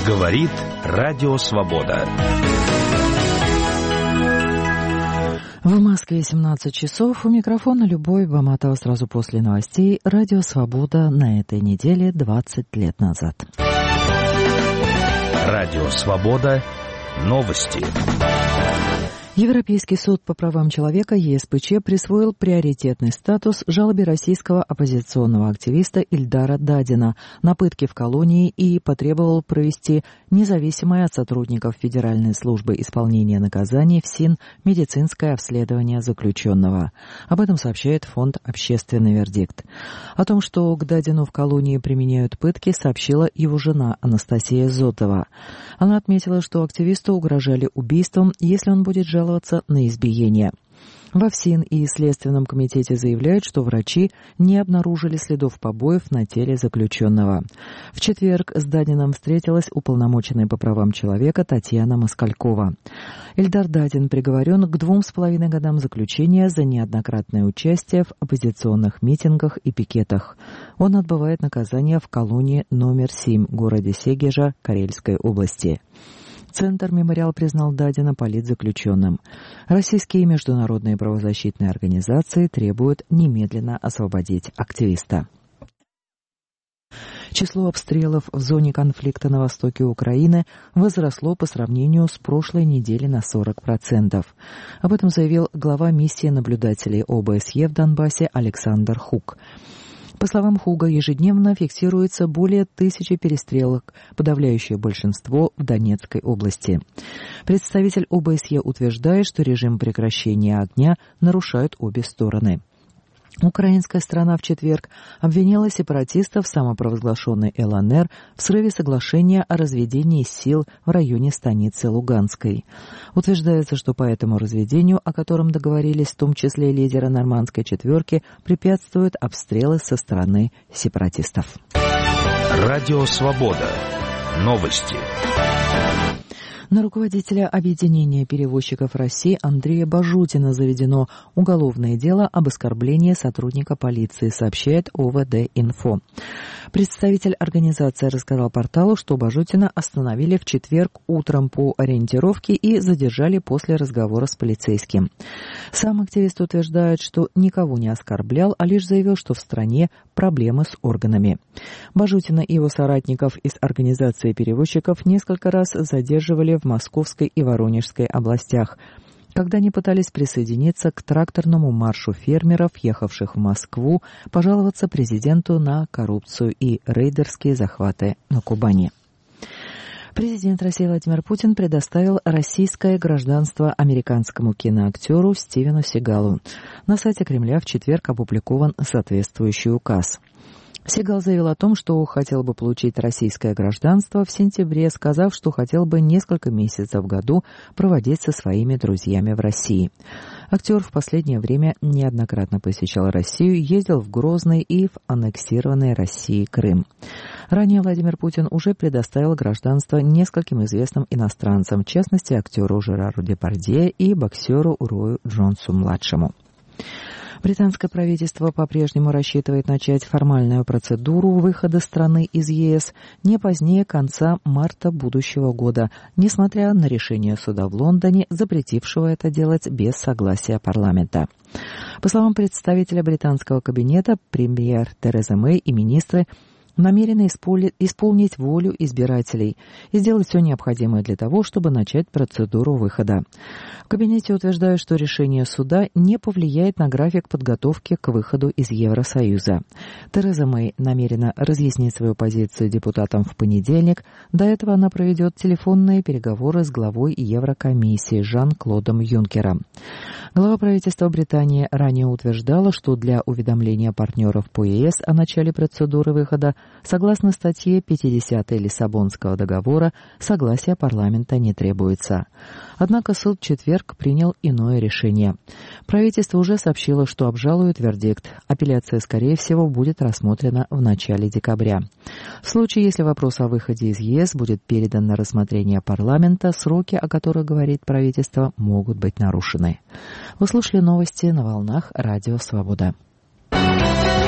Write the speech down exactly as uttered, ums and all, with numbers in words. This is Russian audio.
Говорит Радио Свобода. В Москве семнадцать часов. У микрофона Любовь Баматова. Сразу после новостей. Радио Свобода на этой неделе двадцать лет назад. Радио Свобода. Новости. Европейский суд по правам человека Е С П Ч присвоил приоритетный статус жалобе российского оппозиционного активиста Ильдара Дадина на пытки в колонии и потребовал провести независимое от сотрудников Федеральной службы исполнения наказаний ФСИН медицинское обследование заключенного. Об этом сообщает фонд «Общественный вердикт». О том, что к Дадину в колонии применяют пытки, сообщила его жена Анастасия Зотова. Она отметила, что активисту угрожали убийством, если он будет жаловаться на избиение. Во ФСИН и Следственном комитете заявляют, что врачи не обнаружили следов побоев на теле заключенного. В четверг с Дадином встретилась уполномоченная по правам человека Татьяна Москалькова. Ильдар Дадин приговорен к двум с половиной годам заключения за неоднократное участие в оппозиционных митингах и пикетах. Он отбывает наказание в колонии номер семь в городе Сегежа Карельской области. Центр «Мемориал» признал Дадина политзаключенным. Российские и международные правозащитные организации требуют немедленно освободить активиста. Число обстрелов в зоне конфликта на востоке Украины возросло по сравнению с прошлой неделей на сорок процентов. Об этом заявил глава миссии наблюдателей О Б С Е в Донбассе Александр Хук. По словам Хуга, ежедневно фиксируется более тысячи перестрелок, подавляющее большинство в Донецкой области. Представитель О Б С Е утверждает, что режим прекращения огня нарушают обе стороны. Украинская сторона в четверг обвинила сепаратистов самопровозглашенной Л Н Р в срыве соглашения о разведении сил в районе станицы Луганской. Утверждается, что по этому разведению, о котором договорились в том числе лидеры нормандской четверки, препятствуют обстрелы со стороны сепаратистов. Радио Свобода. Новости. На руководителя Объединения перевозчиков России Андрея Бажутина заведено уголовное дело об оскорблении сотрудника полиции, сообщает О В Д Инфо. Представитель организации рассказал порталу, что Бажутина остановили в четверг утром по ориентировке и задержали после разговора с полицейским. Сам активист утверждает, что никого не оскорблял, а лишь заявил, что в стране проблемы с органами. Бажутина и его соратников из организации перевозчиков несколько раз задерживали в Московской и Воронежской областях, когда они пытались присоединиться к тракторному маршу фермеров, ехавших в Москву, пожаловаться президенту на коррупцию и рейдерские захваты на Кубани. Президент России Владимир Путин предоставил российское гражданство американскому киноактеру Стивену Сигалу. На сайте Кремля в четверг опубликован соответствующий указ. Сигал заявил о том, что хотел бы получить российское гражданство в сентябре, сказав, что хотел бы несколько месяцев в году проводить со своими друзьями в России. Актер в последнее время неоднократно посещал Россию, ездил в Грозный и в аннексированный Россией Крым. Ранее Владимир Путин уже предоставил гражданство нескольким известным иностранцам, в частности актеру Жерару Депардье и боксеру Рою Джонсу-младшему. Британское правительство по-прежнему рассчитывает начать формальную процедуру выхода страны из Е С не позднее конца марта будущего года, несмотря на решение суда в Лондоне, запретившего это делать без согласия парламента. По словам представителя британского кабинета, премьер Тереза Мэй и министры намерены исполнить волю избирателей и сделать все необходимое для того, чтобы начать процедуру выхода. В кабинете утверждают, что решение суда не повлияет на график подготовки к выходу из Евросоюза. Тереза Мэй намерена разъяснить свою позицию депутатам в понедельник. До этого она проведет телефонные переговоры с главой Еврокомиссии Жан-Клодом Юнкером. Глава правительства Британии ранее утверждала, что для уведомления партнеров по Е С о начале процедуры выхода согласно статье пятидесятой Лиссабонского договора, согласия парламента не требуется. Однако суд в четверг принял иное решение. Правительство уже сообщило, что обжалует вердикт. Апелляция, скорее всего, будет рассмотрена в начале декабря. В случае, если вопрос о выходе из Е С будет передан на рассмотрение парламента, сроки, о которых говорит правительство, могут быть нарушены. Вы слушали новости на волнах Радио Свобода.